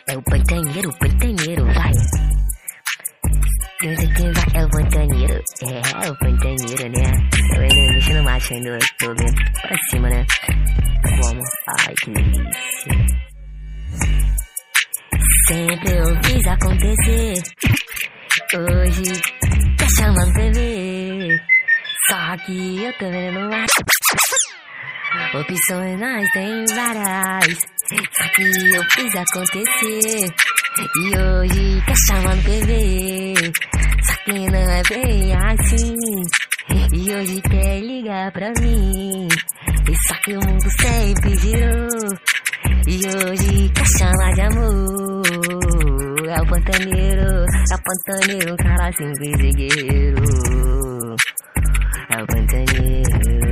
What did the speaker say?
É o pantaneiro, vai. Não sei quem vai, é o pantaneiro. É o pantaneiro, né? Eu ainda mexendo macho ainda, tô vendo pra cima, né? Como? Ai, que delícia. Sempre eu fiz acontecer. Hoje tá chamando TV. Só que eu tô vendo lá. Opções nós tem várias. Só que eu fiz acontecer. E hoje tá chamando TV. Só que não é bem assim. E hoje quer ligar pra mim. E só que o mundo sempre girou. E hoje quer chamar de amor. É o pantaneiro, um cara simples e guerreiro. É o pantaneiro.